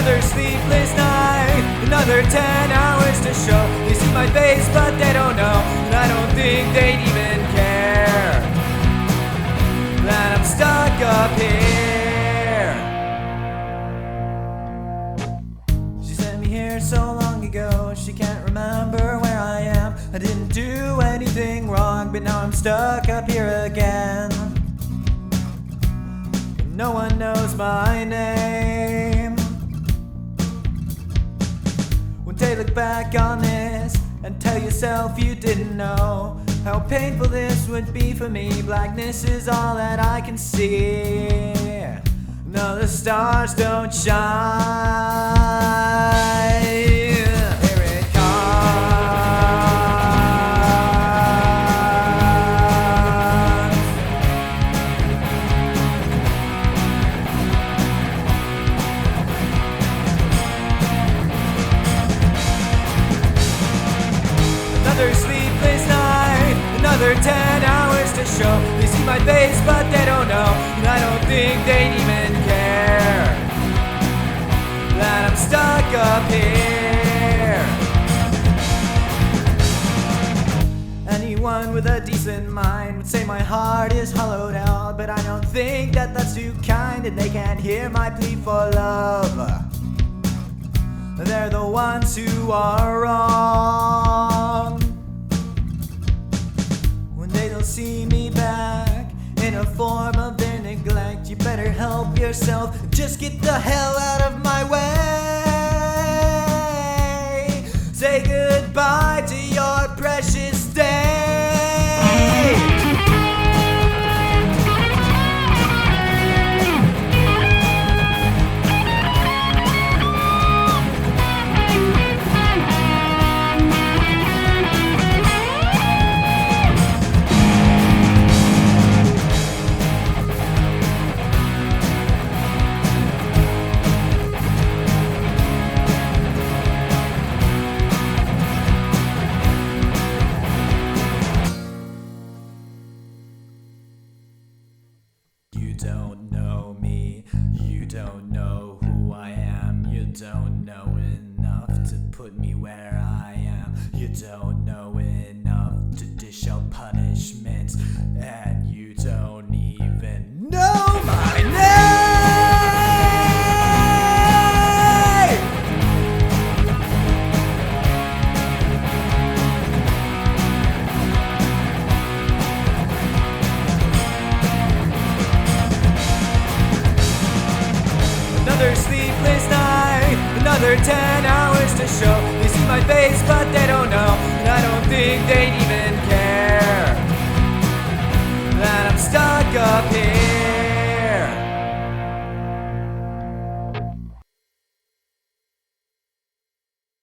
Another sleepless night, another 10 hours to show. They see my face but they don't know, and I don't think they'd even care that I'm stuck up here. She sent me here so long ago, she can't remember where I am. I didn't do anything wrong, but now I'm stuck up here again. No one knows my name. One day look back on this and tell yourself you didn't know how painful this would be for me. Blackness is all that I can see. No, the stars don't shine. Here it comes. Another sleepless night, another 10 hours to show. They see my face but they don't know, and I don't think they'd even care that I'm stuck up here. Anyone with a decent mind would say my heart is hollowed out, but I don't think that that's too kind, and they can't hear my plea for love. They're the ones who are wrong. When they don't see me back in a form of their neglect, you better help yourself, just get the hell out of my way. Say goodbye to your precious day. You don't know me, you don't know who I am, you don't know enough to put me where I am, you don't know enough to dish out punishments, and you don't even know my name! Another sleepless night, another 10 hours to show. They see my face but they don't know,